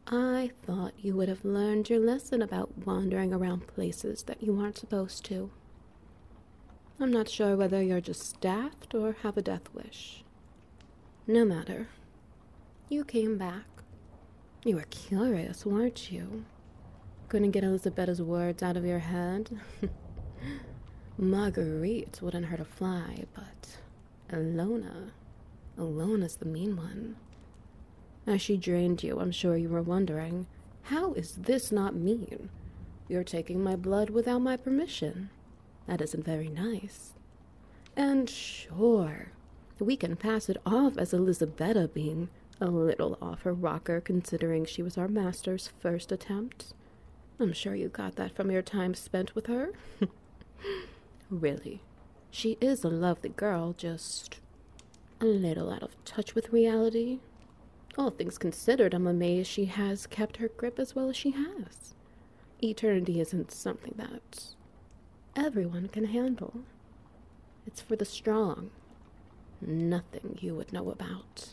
I thought you would have learned your lesson about wandering around places that you aren't supposed to. I'm not sure whether you're just daft or have a death wish. No matter. You came back. You were curious, weren't you? Couldn't get Elisabetta's words out of your head? Marguerite wouldn't hurt a fly, but Alona's the mean one. As she drained you, I'm sure you were wondering, how is this not mean? You're taking my blood without my permission. That isn't very nice. And sure, we can pass it off as Elisabetta being a little off her rocker considering she was our master's first attempt. I'm sure you got that from your time spent with her. Really, she is a lovely girl, just a little out of touch with reality. All things considered, I'm amazed she has kept her grip as well as she has. Eternity isn't something that everyone can handle. It's for the strong. Nothing you would know about.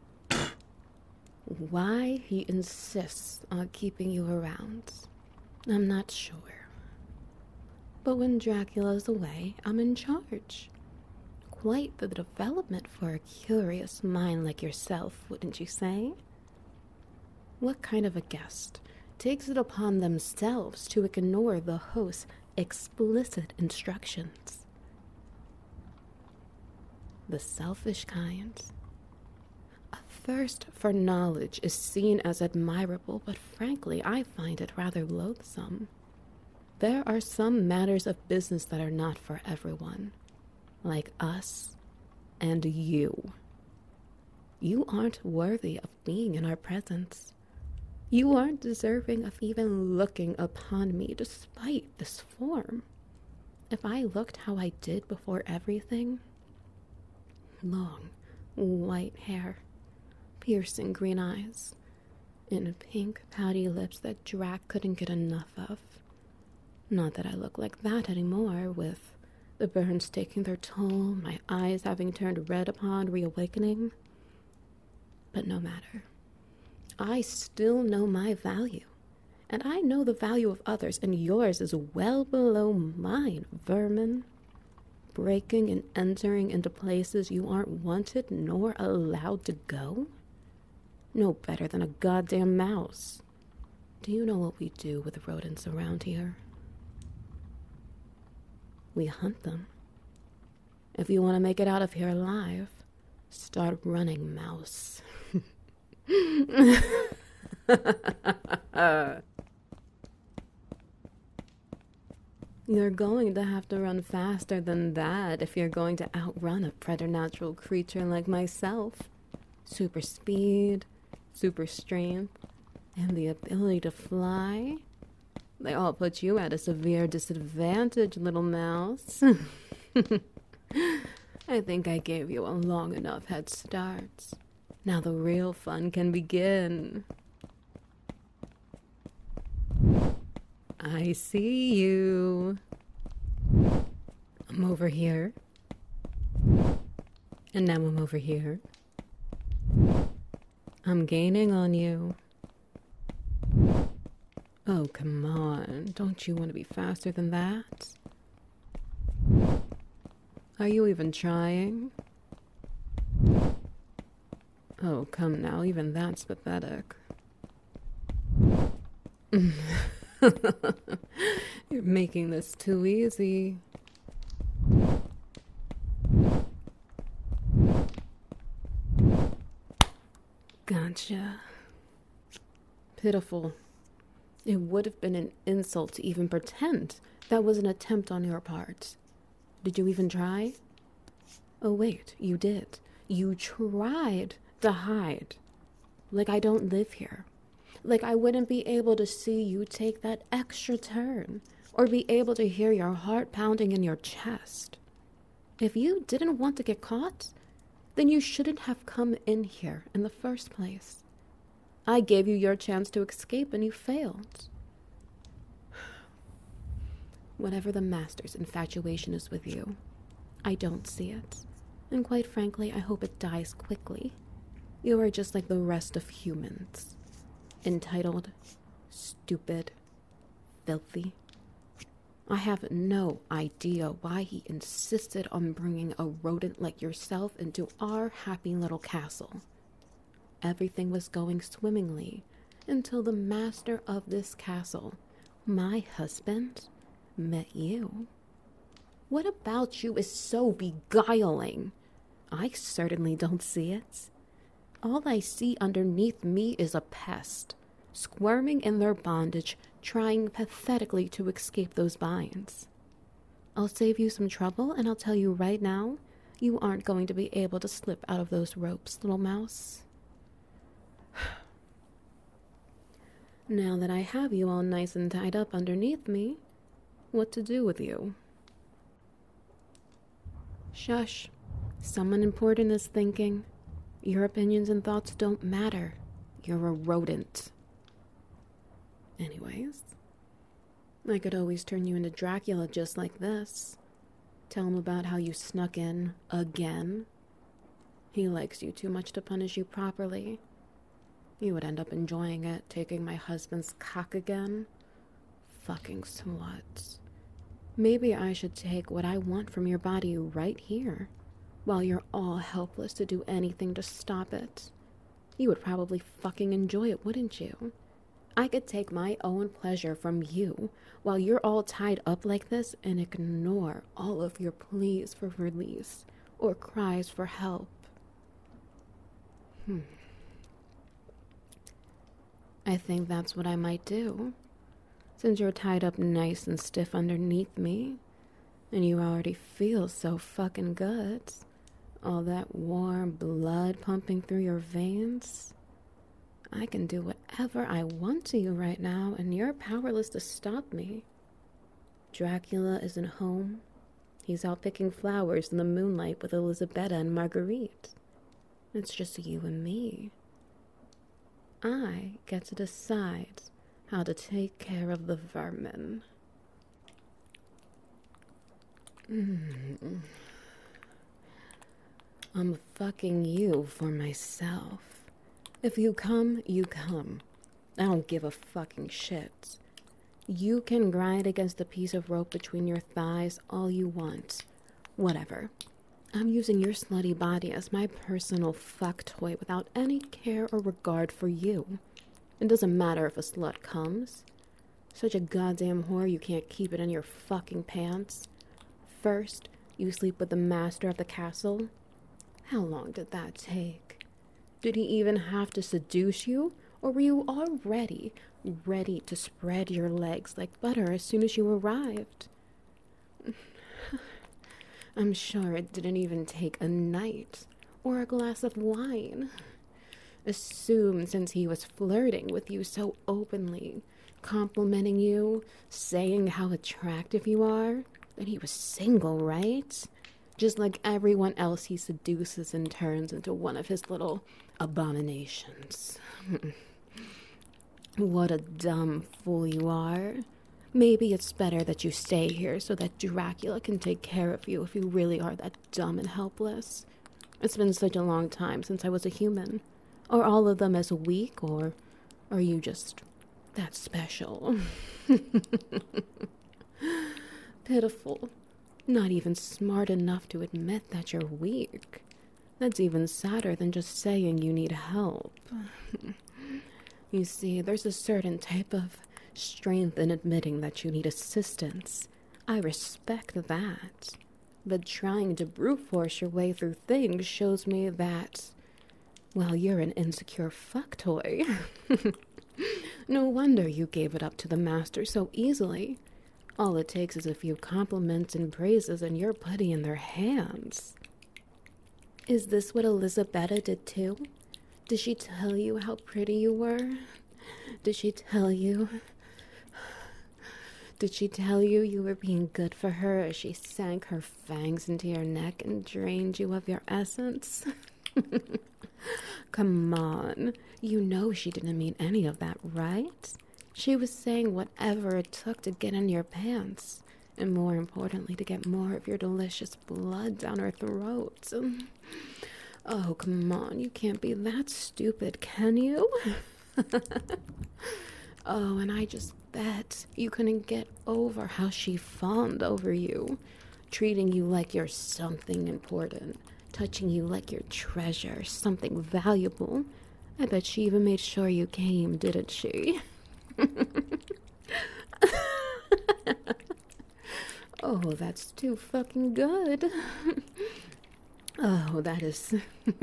Why he insists on keeping you around, I'm not sure. But when Dracula's away, I'm in charge. Quite the development for a curious mind like yourself, wouldn't you say? What kind of a guest takes it upon themselves to ignore the host's explicit instructions? The selfish kind. A thirst for knowledge is seen as admirable, but frankly, I find it rather loathsome. There are some matters of business that are not for everyone, like us and you. You aren't worthy of being in our presence. You aren't deserving of even looking upon me despite this form. If I looked how I did before everything, long, white hair, piercing green eyes, and pink, pouty lips that Drac couldn't get enough of. Not that I look like that anymore, with the burns taking their toll, my eyes having turned red upon reawakening. But no matter. I still know my value, and I know the value of others, and yours is well below mine, vermin. Breaking and entering into places you aren't wanted nor allowed to go? No better than a goddamn mouse. Do you know what we do with rodents around here? We hunt them. If you want to make it out of here alive, start running, mouse. You're going to have to run faster than that if you're going to outrun a preternatural creature like myself. Super speed, super strength, and the ability to fly. They all put you at a severe disadvantage, little mouse. I think I gave you a long enough head start. Now the real fun can begin. I see you. I'm over here. And now I'm over here. I'm gaining on you. Oh, come on. Don't you want to be faster than that? Are you even trying? Oh, come now. Even that's pathetic. You're making this too easy. Gotcha. Pitiful. It would have been an insult to even pretend that was an attempt on your part. Did you even try? Oh, wait, you did. You tried to hide. Like I don't live here. Like I wouldn't be able to see you take that extra turn, or be able to hear your heart pounding in your chest. If you didn't want to get caught, then you shouldn't have come in here in the first place. I gave you your chance to escape and you failed. Whatever the master's infatuation is with you, I don't see it. And quite frankly, I hope it dies quickly. You are just like the rest of humans. entitled, stupid, filthy. I have no idea why he insisted on bringing a rodent like yourself into our happy little castle. Everything was going swimmingly until the master of this castle, my husband, met you. What about you is so beguiling? I certainly don't see it. All I see underneath me is a pest, squirming in their bondage, trying pathetically to escape those binds. I'll save you some trouble, and I'll tell you right now, you aren't going to be able to slip out of those ropes, little mouse. Now that I have you all nice and tied up underneath me, what to do with you? Shush. Someone important is thinking. Your opinions and thoughts don't matter. You're a rodent. Anyways, I could always turn you into Dracula just like this. Tell him about how you snuck in again. He likes you too much to punish you properly. You would end up enjoying it, taking my husband's cock again. Fucking slut. Maybe I should take what I want from your body right here, while you're all helpless to do anything to stop it. You would probably fucking enjoy it, wouldn't you? I could take my own pleasure from you while you're all tied up like this and ignore all of your pleas for release or cries for help. I think that's what I might do. Since you're tied up nice and stiff underneath me, and you already feel so fucking good, all that warm blood pumping through your veins, I can do whatever I want to you right now, and you're powerless to stop me. Dracula isn't home. He's out picking flowers in the moonlight with Elisabetta and Marguerite. It's just you and me. I get to decide how to take care of the vermin. I'm fucking you for myself. If you come, you come. I don't give a fucking shit. You can grind against the piece of rope between your thighs all you want. Whatever. I'm using your slutty body as my personal fuck toy without any care or regard for you. It doesn't matter if a slut comes. Such a goddamn whore you can't keep it in your fucking pants. First, you sleep with the master of the castle. How long did that take? Did he even have to seduce you? Or were you already ready to spread your legs like butter as soon as you arrived? I'm sure it didn't even take a night or a glass of wine. Assume since he was flirting with you so openly, complimenting you, saying how attractive you are, that he was single, right? Just like everyone else he seduces and turns into one of his little abominations. What a dumb fool you are. Maybe it's better that you stay here so that Dracula can take care of you if you really are that dumb and helpless. It's been such a long time since I was a human. Are all of them as weak, or are you just that special? Pitiful. Not even smart enough to admit that you're weak. That's even sadder than just saying you need help. You see, there's a certain type of strength in admitting that you need assistance. I respect that. But trying to brute force your way through things shows me that, well, you're an insecure fuck toy. No wonder you gave it up to the master so easily. All it takes is a few compliments and praises and you're putty in their hands. Is this what Elisabetta did too? Did she tell you how pretty you were? Did she tell you you were being good for her as she sank her fangs into your neck and drained you of your essence? Come on. You know she didn't mean any of that, right? She was saying whatever it took to get in your pants. And more importantly, to get more of your delicious blood down her throat. Oh, come on. You can't be that stupid, can you? Oh, and I just bet you couldn't get over how she fawned over you, treating you like you're something important, touching you like your treasure, something valuable. I bet she even made sure you came, didn't she? Oh, that's too fucking good. Oh, that is.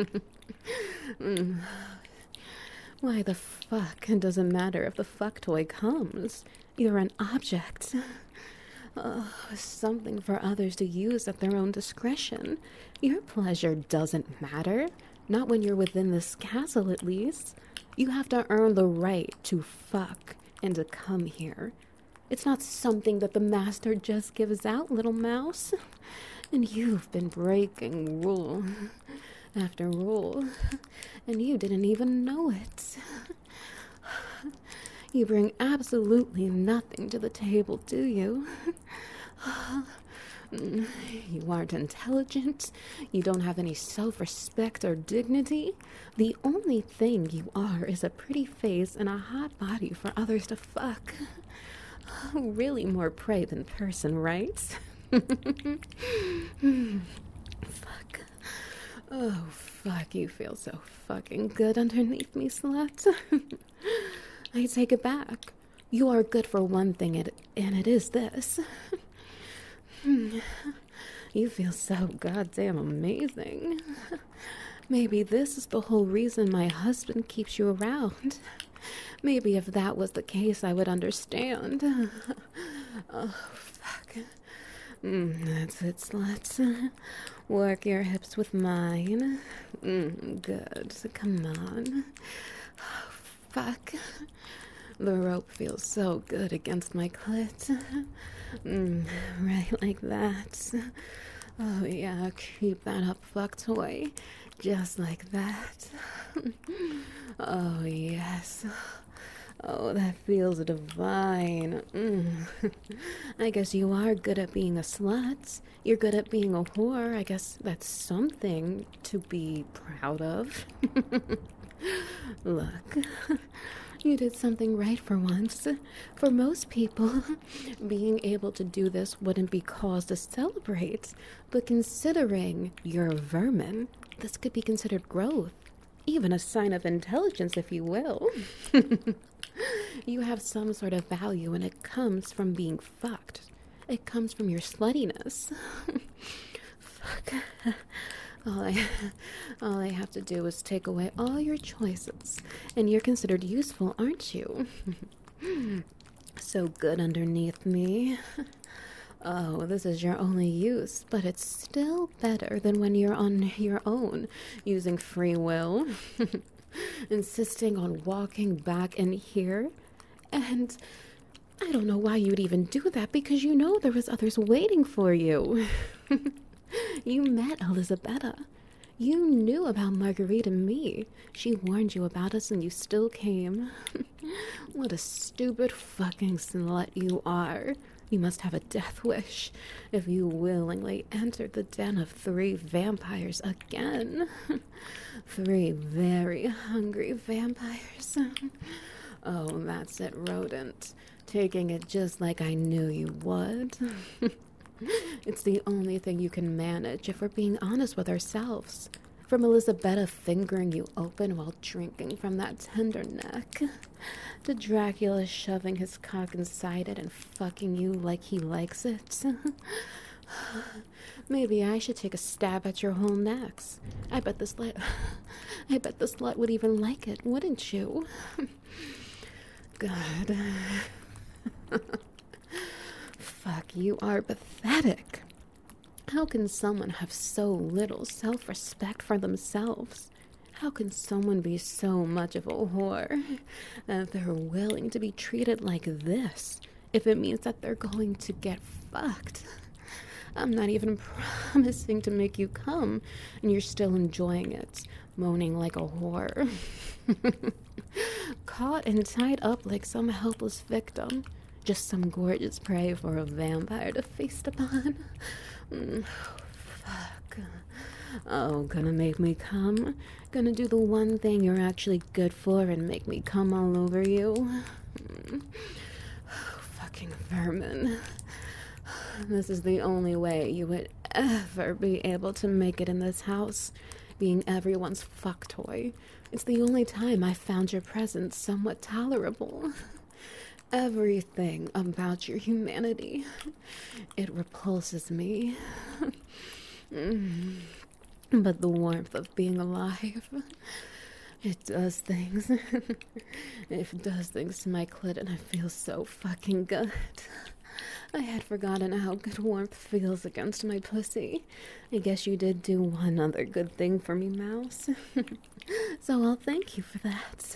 Why the fuck? It doesn't matter if the fuck toy comes. You're an object. Something for others to use at their own discretion. Your pleasure doesn't matter. Not when you're within this castle, at least. You have to earn the right to fuck and to come here. It's not something that the master just gives out, little mouse. And you've been breaking rule after rule, and you didn't even know it. You bring absolutely nothing to the table, do you? You aren't intelligent. You don't have any self-respect or dignity. The only thing you are is a pretty face and a hot body for others to fuck. Really more prey than person, right? Fuck. Oh, fuck, you feel so fucking good underneath me, slut. I take it back. You are good for one thing, and it is this. You feel so goddamn amazing. Maybe this is the whole reason my husband keeps you around. Maybe if that was the case, I would understand. Oh, fuck. That's it, sluts. Work your hips with mine. Good. Come on. Oh, fuck. The rope feels so good against my clit. Right like that. Oh, yeah, keep that up, fuck toy. Just like that. Oh, yes. Oh, that feels divine. I guess you are good at being a slut. You're good at being a whore. I guess that's something to be proud of. Look, you did something right for once. For most people, being able to do this wouldn't be cause to celebrate. But considering you're a vermin, this could be considered growth. Even a sign of intelligence, if you will. You have some sort of value, and it comes from being fucked. It comes from your sluttiness. Fuck. All I have to do is take away all your choices, and you're considered useful, aren't you? So good underneath me. Oh, this is your only use, but it's still better than when you're on your own, using free will, insisting on walking back in here. And I don't know why you'd even do that, because you know there was others waiting for you. You met Elisabetta. You knew about Marguerite and me. She warned you about us and you still came. What a stupid fucking slut you are. You must have a death wish if you willingly entered the den of 3 vampires again. 3 very hungry vampires. Oh, that's it, rodent. Taking it just like I knew you would. It's the only thing you can manage if we're being honest with ourselves. From Elisabetta fingering you open while drinking from that tender neck, to Dracula shoving his cock inside it and fucking you like he likes it. Maybe I should take a stab at your whole necks. I bet the slut would even like it, wouldn't you? God. Fuck, you are pathetic. How can someone have so little self-respect for themselves? How can someone be so much of a whore that they're willing to be treated like this if it means that they're going to get fucked? I'm not even promising to make you come, and you're still enjoying it, moaning like a whore. Caught and tied up like some helpless victim. Just some gorgeous prey for a vampire to feast upon. Fuck. Oh, gonna make me come? Gonna do the one thing you're actually good for and make me come all over you? Fucking vermin. This is the only way you would ever be able to make it in this house, being everyone's fuck toy. It's the only time I found your presence somewhat tolerable. Everything about your humanity, it repulses me. But the warmth of being alive, it does things. It does things to my clit and I feel so fucking good. I had forgotten how good warmth feels against my pussy. I guess you did do one other good thing for me, Mouse. So I'll thank you for that.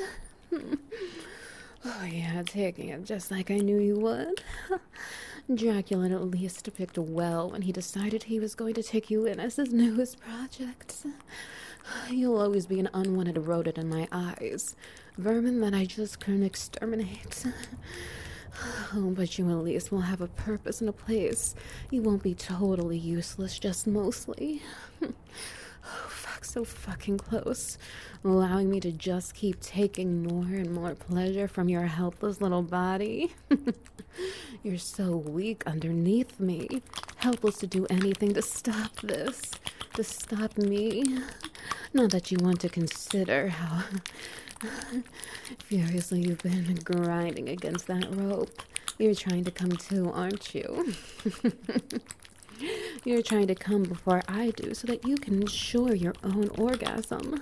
Oh yeah, taking it just like I knew you would. Dracula at least picked well when he decided he was going to take you in as his newest project. You'll always be an unwanted rodent in my eyes. Vermin that I just couldn't exterminate. Oh, but you at least will have a purpose and a place. You won't be totally useless, just mostly. Oh, fuck, so fucking close. Allowing me to just keep taking more and more pleasure from your helpless little body. You're so weak underneath me. Helpless to do anything to stop this. To stop me. Not that you want to consider how furiously you've been grinding against that rope. You're trying to come too, aren't you? You're trying to come before I do so that you can ensure your own orgasm.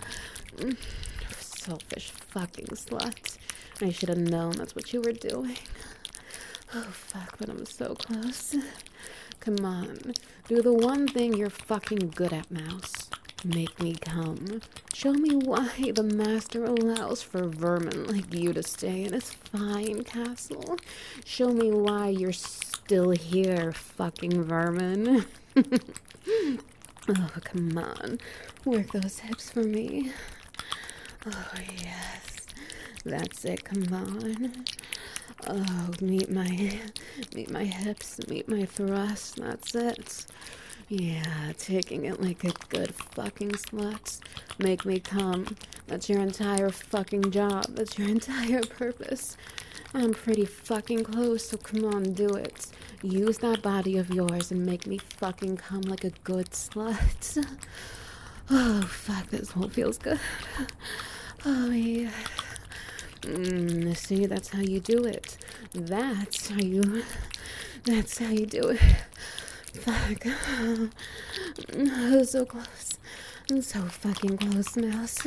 Selfish fucking slut. I should have known that's what you were doing. Oh fuck, but I'm so close. Come on, do the one thing you're fucking good at, Mouse. Make me come. Show me why the master allows for vermin like you to stay in his fine castle. Show me why you're still here, fucking vermin. Oh, come on. Work those hips for me. Oh, yes. That's it, come on. Oh, meet my hips, meet my thrust, that's it. Yeah, taking it like a good fucking slut. Make me come. That's your entire fucking job. That's your entire purpose. I'm pretty fucking close, so come on, do it. Use that body of yours and make me fucking come like a good slut. Oh, fuck, this whole feels good. Oh, yeah. See, that's how you do it. That's how you do it. Fuck. Oh, so close. I'm so fucking close, Mouse.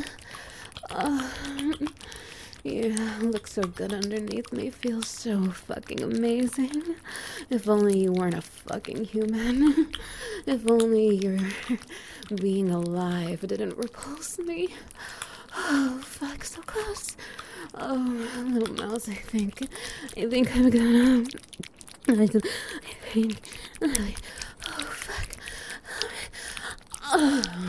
Yeah, looks so good underneath me. Feels so fucking amazing. If only you weren't a fucking human. If only your being alive didn't repulse me. Oh, fuck, so close. Oh, little Mouse, I think I'm gonna... I think... Oh, fuck. Oh.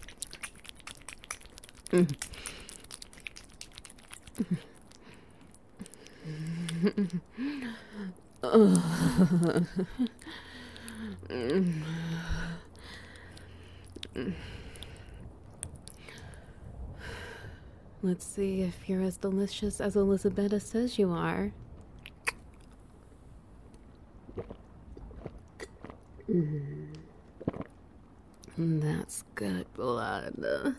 Let's see if you're as delicious as Elizabetta says you are. That's good blood.